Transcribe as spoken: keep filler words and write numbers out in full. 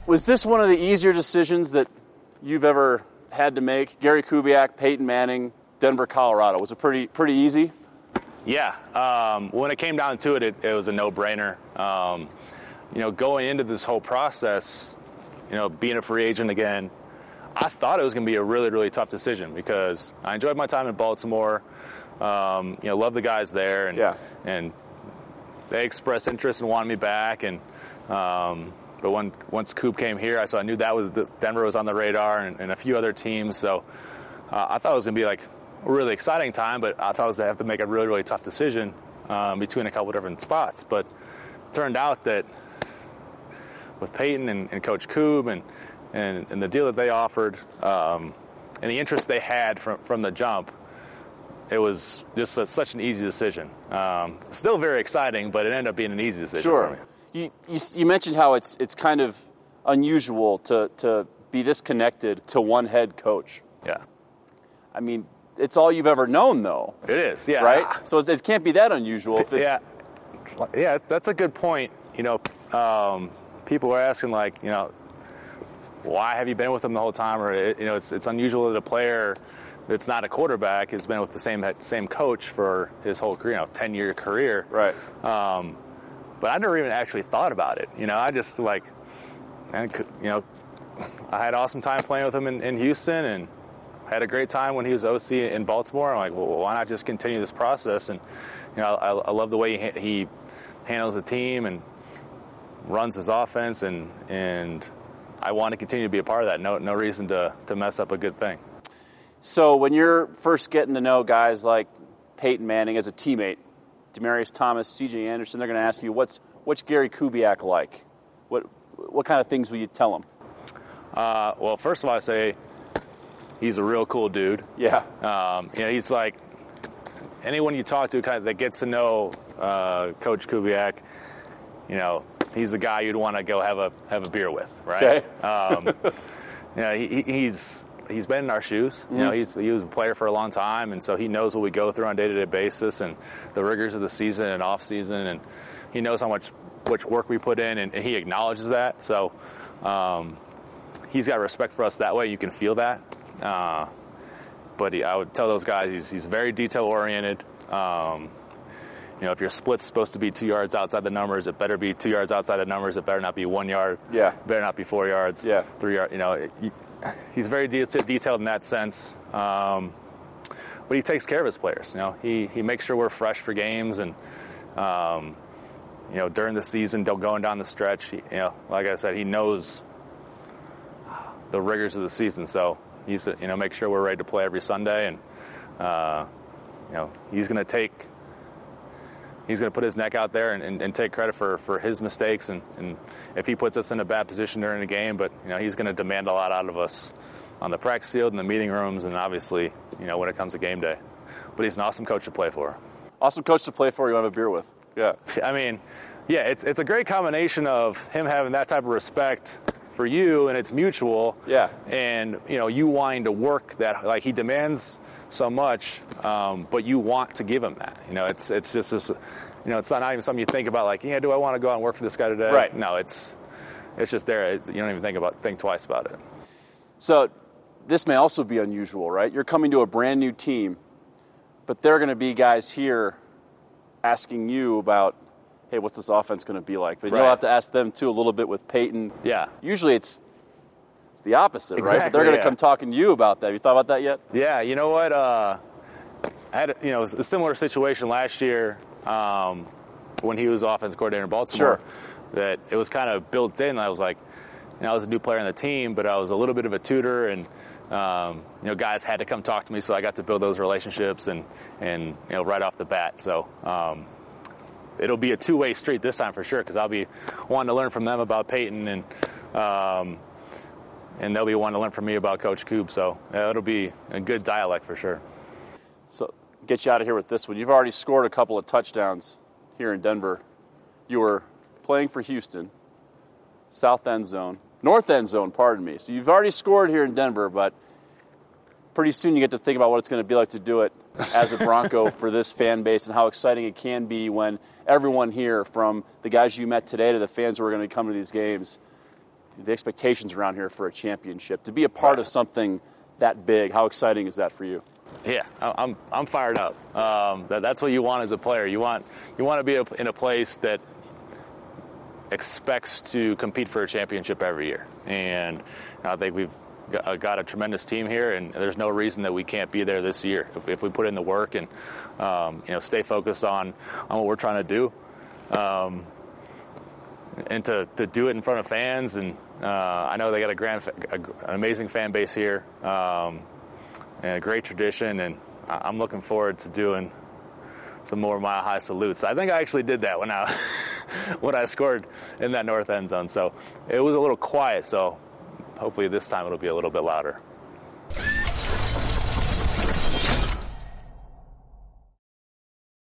Was this one of the easier decisions that you've ever had to make? Gary Kubiak, Peyton Manning, Denver, Colorado. Was it pretty pretty easy? Yeah. Um, when it came down to it, it, it was a no-brainer. Um, you know, going into this whole process, you know, being a free agent again, I thought it was going to be a really, really tough decision because I enjoyed my time in Baltimore. Um, you know, love the guys there, and yeah. and they expressed interest and wanted me back. And um, but when once Coop came here, I so I knew that was the, Denver was on the radar, and, and a few other teams. So uh, I thought it was going to be like a really exciting time, but I thought I was going to have to make a really, really tough decision um, between a couple different spots. But it turned out that with Peyton and, and Coach Coop and And, and the deal that they offered, um, and the interest they had from, from the jump, it was just a, such an easy decision. Um, still very exciting, but it ended up being an easy decision sure. for me. You, you you mentioned how it's it's kind of unusual to, to be this connected to one head coach. Yeah. I mean, it's all you've ever known, though. It is, yeah. Right? So it, it can't be that unusual. If it's... Yeah. Yeah, that's a good point. You know, um, people are asking, like, you know, why have you been with them the whole time? Or, you know, it's it's unusual that a player that's not a quarterback has been with the same same coach for his whole career, you know, ten-year career. Right. Um, but I never even actually thought about it. You know, I just, like, and you know, I had awesome time playing with him in, in Houston, and had a great time when he was O C in Baltimore. I'm like, well, why not just continue this process? And, you know, I, I love the way he, he handles the team and runs his offense, and and I want to continue to be a part of that. No no reason to, to mess up a good thing. So when you're first getting to know guys like Peyton Manning as a teammate, Demaryius Thomas, C J Anderson, they're going to ask you, what's what's Gary Kubiak like? What what kind of things will you tell them? Uh, well, first of all, I say he's a real cool dude. Yeah. Um, you know, he's like anyone you talk to kind of that gets to know uh, Coach Kubiak, you know, he's the guy you'd want to go have a have a beer with, right? Okay. um, you know, he, he's he's been in our shoes. Mm-hmm. You know, he's he was a player for a long time, and so he knows what we go through on a day-to-day basis and the rigors of the season and off season, and he knows how much much work we put in, and, and he acknowledges that. So um, he's got respect for us that way. You can feel that. Uh, but he, I would tell those guys he's he's very detail oriented. Um, You know, if your split's supposed to be two yards outside the numbers, it better be two yards outside the numbers. It better not be one yard. Yeah. It better not be four yards. Yeah. Three yards. You know, it, he, he's very de- detailed in that sense. Um, but he takes care of his players. You know, he he makes sure we're fresh for games, and um, you know, during the season, going down the stretch. He, you know, like I said, he knows the rigors of the season. So he's you know make sure we're ready to play every Sunday, and uh, you know he's going to take. He's going to put his neck out there and, and, and take credit for, for his mistakes, and, and if he puts us in a bad position during the game, but you know he's going to demand a lot out of us on the practice field and the meeting rooms, and obviously you know when it comes to game day. But he's an awesome coach to play for. Awesome coach to play for. You want to have a beer with? Yeah. I mean, yeah, it's it's a great combination of him having that type of respect for you, and it's mutual. Yeah. And you know you wanting to work that, like he demands so much, um, but you want to give him that. You know, it's it's just this. You know, it's not even something you think about. Like, yeah, do I want to go out and work for this guy today? Right. No, it's it's just there. You don't even think about think twice about it. So, this may also be unusual, right? You're coming to a brand new team, but there are going to be guys here asking you about, hey, what's this offense going to be like? But right. You'll have to ask them too a little bit with Peyton. Yeah. Usually it's. The opposite, exactly, right? But they're going to yeah. come talking to you about that. Have you thought about that yet? Yeah, you know what? Uh, I had you know a similar situation last year um, when he was offensive coordinator in Baltimore. Sure. That it was kind of built in. I was like, you know, I was a new player on the team, but I was a little bit of a tutor, and um, you know, guys had to come talk to me, so I got to build those relationships, and and you know, right off the bat. So um, it'll be a two-way street this time for sure, because I'll be wanting to learn from them about Peyton, and. Um, And they'll be wanting to learn from me about Coach Coop, so uh, it'll be a good dialect for sure. So, get you out of here with this one. You've already scored a couple of touchdowns here in Denver. You were playing for Houston, south end zone, north end zone, pardon me. So you've already scored here in Denver, but pretty soon you get to think about what it's going to be like to do it as a Bronco for this fan base, and how exciting it can be when everyone here, from the guys you met today to the fans who are going to come to these games, the expectations around here for a championship. To be a part of something that big, how exciting is that for you? Yeah, I'm I'm fired up. Um, that, that's what you want as a player. You want you want to be in a place that expects to compete for a championship every year, and I think we've got a tremendous team here, and there's no reason that we can't be there this year if, if we put in the work and um, you know stay focused on on what we're trying to do, um, and to to do it in front of fans. And uh, I know they got a grand, a, an amazing fan base here. Um, And a great tradition, and I'm looking forward to doing some more Mile High salutes. I think I actually did that when I when I scored in that north end zone. So it was a little quiet, so hopefully this time it'll be a little bit louder.